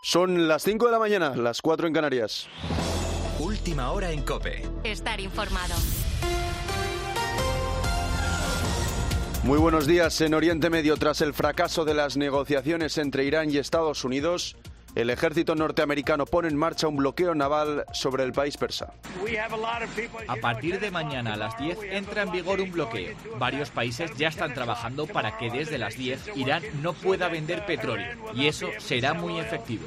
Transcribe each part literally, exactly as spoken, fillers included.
Son las cinco de la mañana, las cuatro en Canarias. Última hora en COPE. Estar informado. Muy buenos días. En Oriente Medio, tras el fracaso de las negociaciones entre Irán y Estados Unidos, el ejército norteamericano pone en marcha un bloqueo naval sobre el país persa. A partir de mañana a las diez entra en vigor un bloqueo. Varios países ya están trabajando para que desde las diez Irán no pueda vender petróleo, y eso será muy efectivo.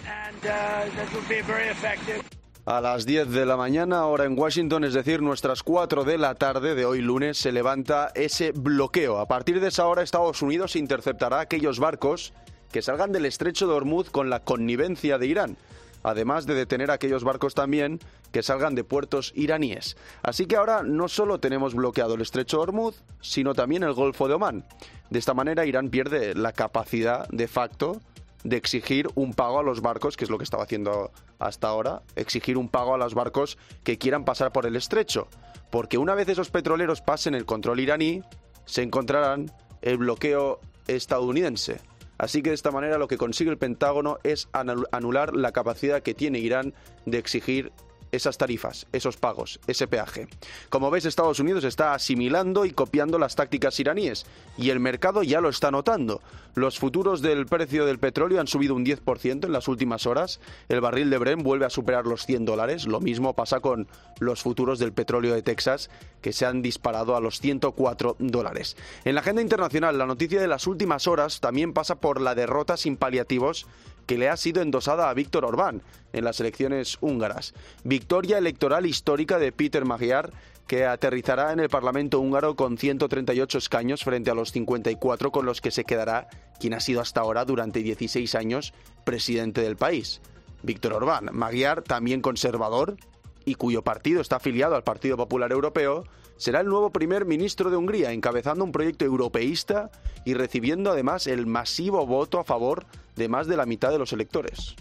A las diez de la mañana, ahora en Washington, es decir, nuestras cuatro de la tarde de hoy lunes, se levanta ese bloqueo. A partir de esa hora, Estados Unidos interceptará aquellos barcos que salgan del estrecho de Hormuz con la connivencia de Irán, además de detener a aquellos barcos también que salgan de puertos iraníes. Así que ahora no solo tenemos bloqueado el estrecho de Hormuz, sino también el Golfo de Omán. De esta manera, Irán pierde la capacidad de facto de exigir un pago a los barcos, que es lo que estaba haciendo hasta ahora, exigir un pago a los barcos que quieran pasar por el estrecho, porque una vez esos petroleros pasen el control iraní, se encontrarán el bloqueo estadounidense. Así que de esta manera lo que consigue el Pentágono es anular la capacidad que tiene Irán de exigir esas tarifas, esos pagos, ese peaje. Como veis, Estados Unidos está asimilando y copiando las tácticas iraníes y el mercado ya lo está notando. Los futuros del precio del petróleo han subido un diez por ciento en las últimas horas. El barril de Brent vuelve a superar los cien dólares. Lo mismo pasa con los futuros del petróleo de Texas, que se han disparado a los ciento cuatro dólares. En la agenda internacional, la noticia de las últimas horas también pasa por la derrota sin paliativos que le ha sido endosada a Viktor Orbán en las elecciones húngaras. Victoria electoral histórica de Péter Magyar, que aterrizará en el Parlamento húngaro con ciento treinta y ocho escaños frente a los cincuenta y cuatro con los que se quedará quien ha sido hasta ahora durante dieciséis años presidente del país, Viktor Orbán. Magyar, también conservador y cuyo partido está afiliado al Partido Popular Europeo, será el nuevo primer ministro de Hungría, encabezando un proyecto europeísta y recibiendo además el masivo voto a favor de más de la mitad de los electores.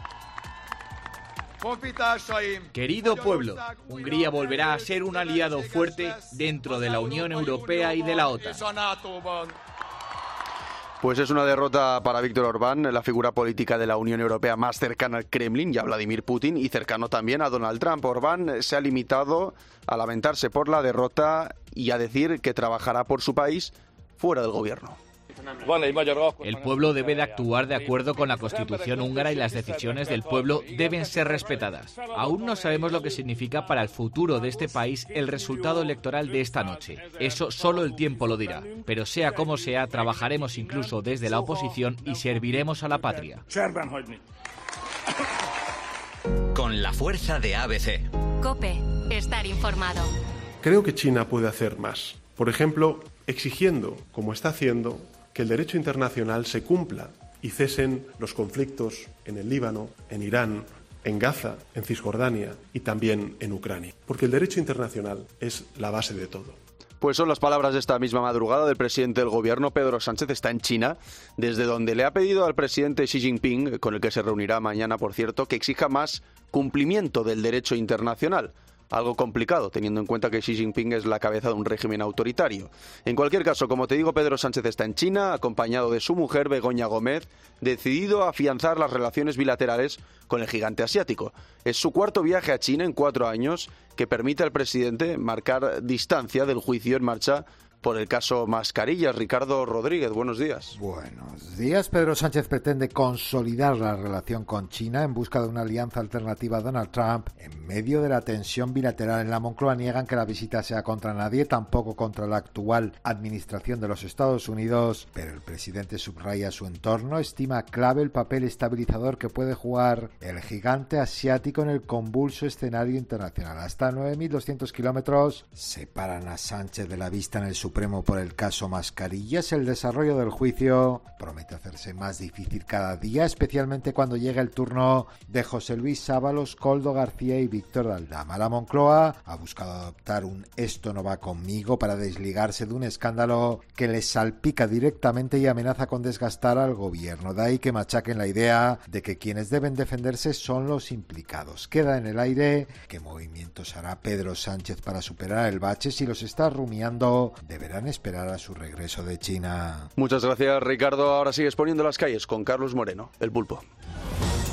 Querido pueblo, Hungría volverá a ser un aliado fuerte dentro de la Unión Europea y de la OTAN. Pues es una derrota para Viktor Orbán, la figura política de la Unión Europea más cercana al Kremlin y a Vladimir Putin, y cercano también a Donald Trump. Orbán se ha limitado a lamentarse por la derrota y a decir que trabajará por su país fuera del gobierno. El pueblo debe de actuar de acuerdo con la Constitución húngara y las decisiones del pueblo deben ser respetadas. Aún no sabemos lo que significa para el futuro de este país el resultado electoral de esta noche. Eso solo el tiempo lo dirá. Pero sea como sea, trabajaremos incluso desde la oposición y serviremos a la patria. Con la fuerza de A B C. COPE. Estar informado. Creo que China puede hacer más. Por ejemplo, exigiendo, como está haciendo, que el derecho internacional se cumpla y cesen los conflictos en el Líbano, en Irán, en Gaza, en Cisjordania y también en Ucrania. Porque el derecho internacional es la base de todo. Pues son las palabras de esta misma madrugada del presidente del gobierno. Pedro Sánchez está en China, desde donde le ha pedido al presidente Xi Jinping, con el que se reunirá mañana, por cierto, que exija más cumplimiento del derecho internacional. Algo complicado, teniendo en cuenta que Xi Jinping es la cabeza de un régimen autoritario. En cualquier caso, como te digo, Pedro Sánchez está en China, acompañado de su mujer, Begoña Gómez, decidido a afianzar las relaciones bilaterales con el gigante asiático. Es su cuarto viaje a China en cuatro años, que permite al presidente marcar distancia del juicio en marcha por el caso Mascarillas. Ricardo Rodríguez, buenos días. Buenos días. Pedro Sánchez pretende consolidar la relación con China en busca de una alianza alternativa a Donald Trump en medio de la tensión bilateral. En la Moncloa niegan que la visita sea contra nadie, tampoco contra la actual administración de los Estados Unidos, pero el presidente subraya su entorno, estima clave el papel estabilizador que puede jugar el gigante asiático en el convulso escenario internacional. Hasta nueve mil doscientos kilómetros separan a Sánchez de la vista en el Supremo por el caso Mascarillas. El desarrollo del juicio promete hacerse más difícil cada día, especialmente cuando llegue el turno de José Luis Ábalos, Koldo García y Víctor Aldama. La Moncloa ha buscado adoptar un esto no va conmigo para desligarse de un escándalo que les salpica directamente y amenaza con desgastar al gobierno. De ahí que machaquen la idea de que quienes deben defenderse son los implicados. Queda en el aire qué movimientos hará Pedro Sánchez para superar el bache. Si los está rumiando, deberán esperar a su regreso de China. Muchas gracias, Ricardo. Ahora sigues poniendo las calles con Carlos Moreno, el Pulpo.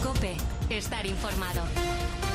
COPE. Estar informado.